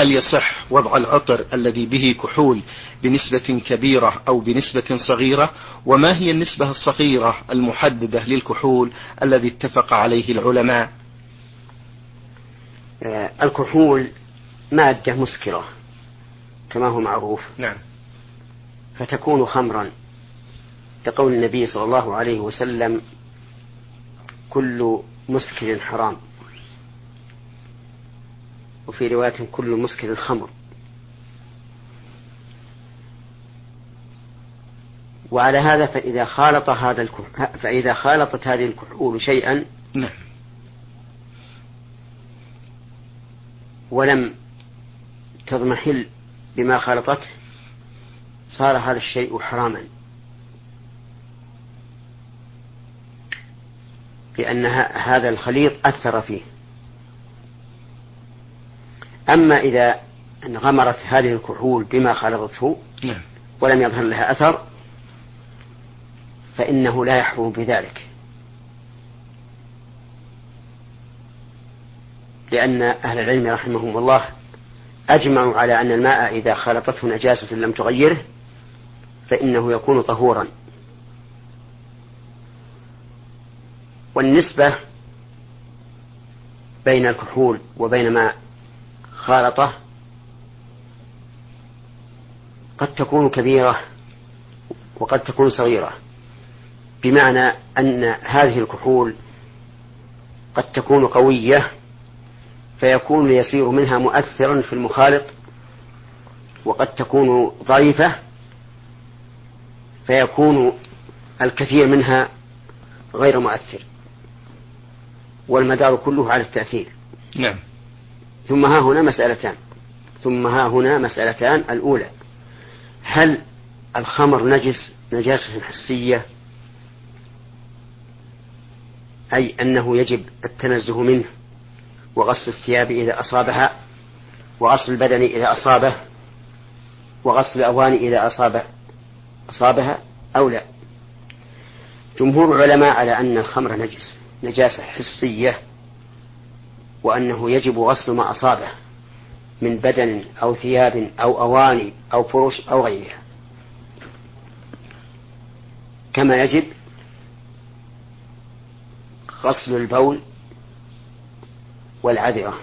هل يصح وضع العطر الذي به كحول بنسبة كبيرة أو بنسبة صغيرة؟ وما هي النسبة الصغيرة المحددة للكحول الذي اتفق عليه العلماء؟ الكحول مادة مسكرة كما هو معروف. نعم. فتكون خمرا لقول النبي صلى الله عليه وسلم: كل مسكر حرام، وفي رواية: كل مسكر خمر. وعلى هذا فإذا خالطت هذه الكحول شيئا نعم ولم تضمحل بما خالطته صار هذا الشيء حراما، لأن هذا الخليط أثر فيه. أما إذا انغمرت هذه الكحول بما خلطته ولم يظهر لها أثر فإنه لا يحرم بذلك، لأن أهل العلم رحمهم الله أجمعوا على أن الماء إذا خلطته نجاسة لم تغيره فإنه يكون طهورا. والنسبة بين الكحول وبين ما خالطه قد تكون كبيرة وقد تكون صغيرة، بمعنى أن هذه الكحول قد تكون قوية فيكون يسير منها مؤثرا في المخالط، وقد تكون ضعيفة فيكون الكثير منها غير مؤثر، والمدار كله على التأثير. نعم. ثم ها هنا مسألتان. الأولى: هل الخمر نجاسة حسية، أي أنه يجب التنزه منه وغسل الثياب إذا أصابها، وغسل البدن إذا أصابه، وغسل الأواني إذا أصابها، أو لا؟ جمهور العلماء على أن الخمر نجاسة حسية، وأنه يجب غسل ما أصابه من بدن أو ثياب أو أواني أو فرش أو غيرها، كما يجب غسل البول والعذرة.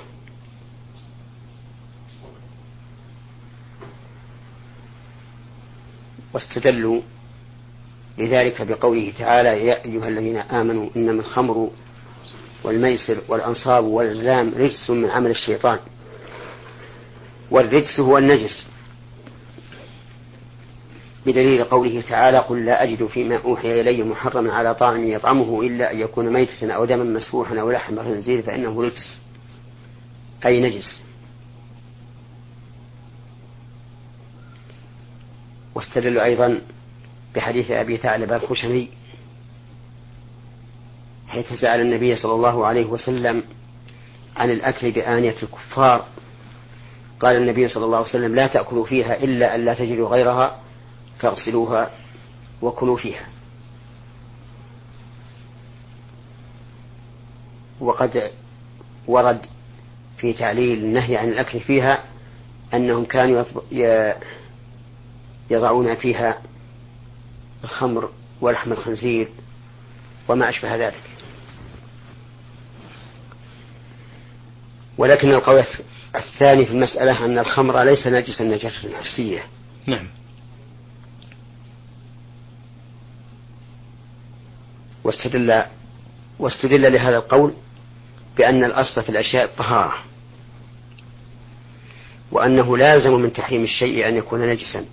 واستدلوا لذلك بقوله تعالى: يا أيها الذين آمنوا إنما الخمر والميسر والأنصاب والأزلام رجس من عمل الشيطان. والرجس هو النجس، بدليل قوله تعالى: قل لا أجد فيما أوحي إلي محرما على طاعم يطعمه إلا أن يكون ميتة أو دما مسفوحا أو لحم خنزير فإنه رجس، أي نجس. واستدلوا أيضا بحديث أبي ثعلبة الخشني حيث سأل النبي صلى الله عليه وسلم عن الأكل بآنية الكفار، قال النبي صلى الله عليه وسلم: لا تأكلوا فيها إلا أن لا تجدوا غيرها فاغسلوها وكلوا فيها. وقد ورد في تعليل النهي عن الأكل فيها أنهم كانوا يضعون فيها الخمر ولحم الخنزير وما أشبه ذلك. ولكن القول الثاني في المسألة أن الخمر ليس نجسا نجاسة حسية. نعم. واستدل لهذا القول بأن الأصل في الأشياء الطهارة، وأنه لازم من تحريم الشيء أن يكون نجسا،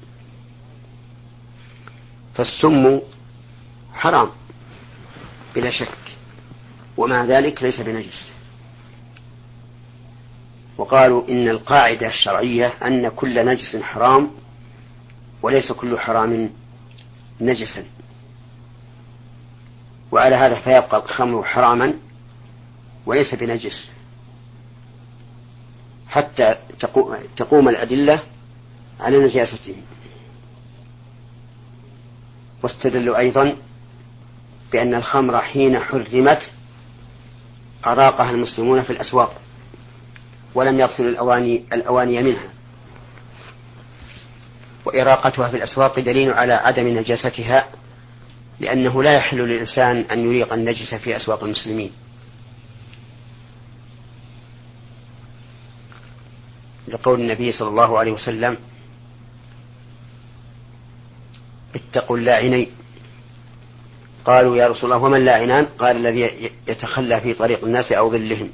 فالسم حرام بلا شك ومع ذلك ليس بنجس. وقالوا إن القاعدة الشرعية أن كل نجس حرام وليس كل حرام نجسا، وعلى هذا فيبقى الخمر حراما وليس بنجس حتى تقوم الأدلة على نجاسته. واستدلوا أيضا بأن الخمر حين حرمت أراقها المسلمون في الأسواق ولم يغسل الأواني منها. وإراقتها في الأسواق دليل على عدم نجاستها، لأنه لا يحل للإنسان أن يريق النجس في أسواق المسلمين، لقول النبي صلى الله عليه وسلم: اتقوا اللاعنين. قالوا: يا رسول الله وما اللاعنان؟ قال: الذي يتخلى في طريق الناس أو ظلهم.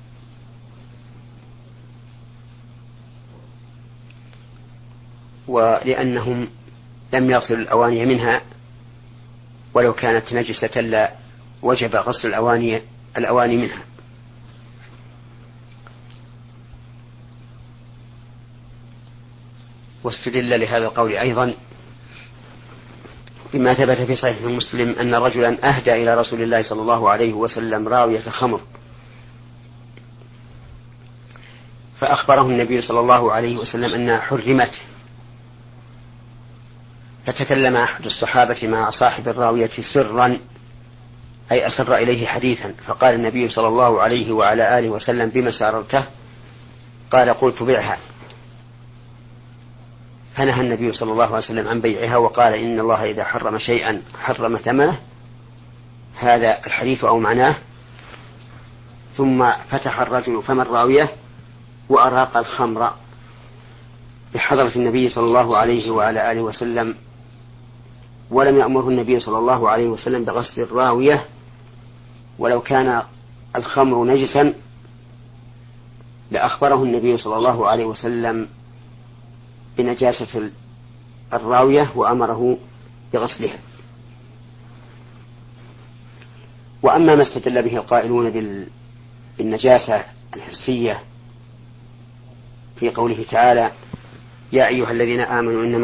ولأنهم لم يغسلوا الأواني منها، ولو كانت نجسة لا وجب غسل الأواني منها. واستدل لهذا القول أيضا بما ثبت في صحيح مسلم أن رجلا أهدى إلى رسول الله صلى الله عليه وسلم راوية خمر، فأخبره النبي صلى الله عليه وسلم أنها حرمت، فتكلم أحد الصحابة مع صاحب الراوية سرا، أي أسر إليه حديثا، فقال النبي صلى الله عليه وعلى آله وسلم: بما ساررته؟ قال: قلت بيعها. فنهى النبي صلى الله عليه وسلم عن بيعها، وقال: إن الله إذا حرم شيئا حرم ثمنه. هذا الحديث أو معناه. ثم فتح الرجل فم الراوية وأراق الخمر بحضرة النبي صلى الله عليه وعلى آله وسلم، ولم يأمره النبي صلى الله عليه وسلم بغسل الراوية، ولو كان الخمر نجسا لأخبره النبي صلى الله عليه وسلم بنجاسة الراوية وأمره بغسلها. وأما ما استدل به القائلون بالنجاسة الحسية في قوله تعالى: يا أيها الذين آمنوا إنما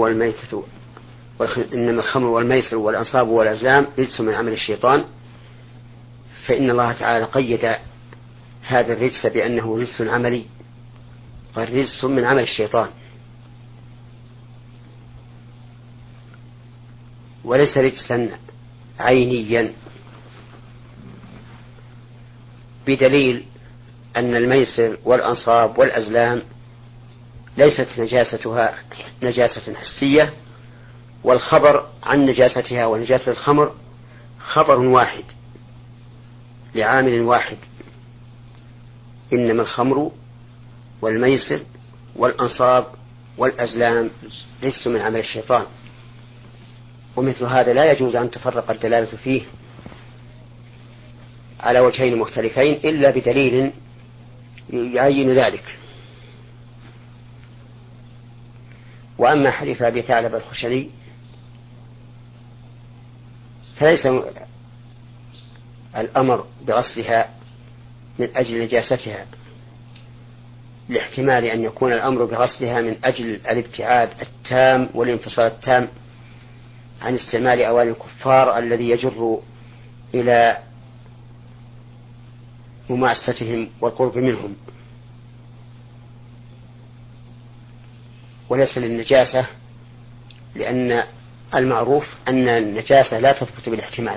الخمر والميسر والأنصاب والأزلام رجس من عمل الشيطان، فإن الله تعالى قيد هذا الرجس بأنه رجس عملي، قال: رجس من عمل الشيطان، وليس رجسا عينيا، بدليل أن الميسر والأنصاب والأزلام ليست نجاستها نجاسة حسية، والخبر عن نجاستها ونجاسة الخمر خبر واحد لعامل واحد: إنما الخمر والميسر والأنصاب والأزلام رجس من عمل الشيطان. ومثل هذا لا يجوز أن تفرق الدلالة فيه على وجهين مختلفين إلا بدليل يعين ذلك. وأما حديث أبي ثعلبة الخشني فليس الأمر بغسلها من أجل نجاستها، لاحتمال أن يكون الأمر بغسلها من أجل الابتعاد التام والانفصال التام عن استعمال أواني الكفار الذي يجر إلى مماستهم والقرب منهم، وليس للنجاسة، لأن المعروف أن النجاسة لا تثبت بالاحتمال.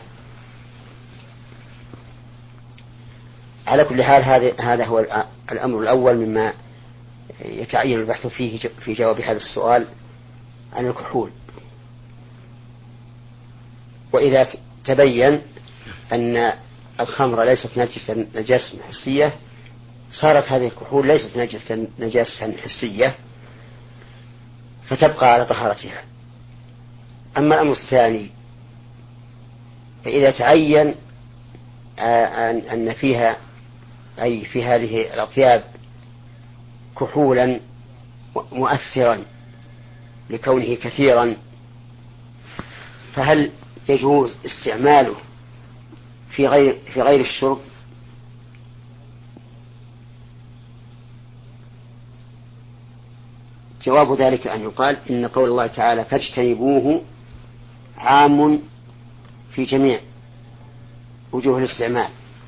على كل حال هذا هو الأمر الأول مما يتعين البحث فيه في جواب هذا السؤال عن الكحول. وإذا تبين أن الخمر ليست نجاسة حسية، صارت هذه الكحول ليست نجاسة حسية، فتبقى على طهارتها. أما الأمر الثاني، فإذا تعين أن فيها أي في هذه الأطياب كحولا مؤثرا لكونه كثيرا، فهل يجوز استعماله في غير الشرب؟ جواب ذلك أن يقال إن قول الله تعالى: فاجتنبوه عام في جميع وجوه الاستعمال،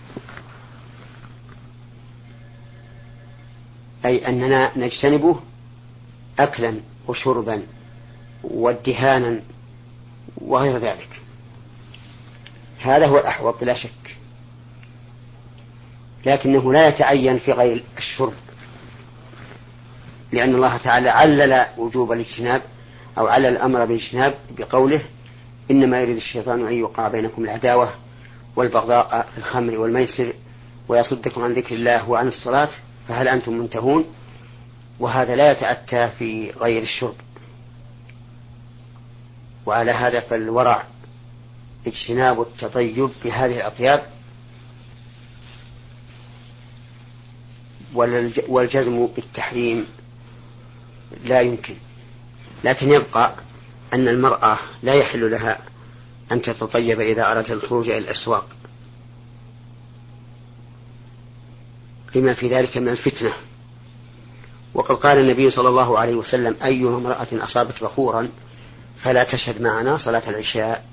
أي أننا نجتنبه أكلا وشربا وادهانا وغير ذلك. هذا هو الأحوط بلا شك، لكنه لا يتعين في غير الشرب، لأن الله تعالى علل وجوب الاجتناب أو علل الأمر بالاجتناب بقوله إنما يريد الشيطان أن يوقع بينكم العداوة والبغضاء في الخمر والميسر ويصدكم عن ذكر الله وعن الصلاة فهل أنتم منتهون. وهذا لا يتأتى في غير الشرب. وعلى هذا فالورع اجتناب التطيب بهذه الأطياب، والجزم بالتحريم لا يمكن. لكن يبقى أن المرأة لا يحل لها أن تتطيب إذا أرادت الخروج إلى الأسواق لما في ذلك من الفتنة. وقد قال النبي صلى الله عليه وسلم أي امرأة أصابت بخورا فلا تشهد معنا صلاة العشاء،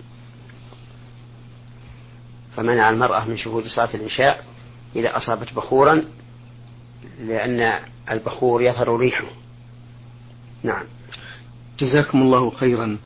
فمنع المرأة من شهود صلاة العشاء إذا أصابت بخورا لأن البخور يظهر ريحه. نعم. جزاكم الله خيرا.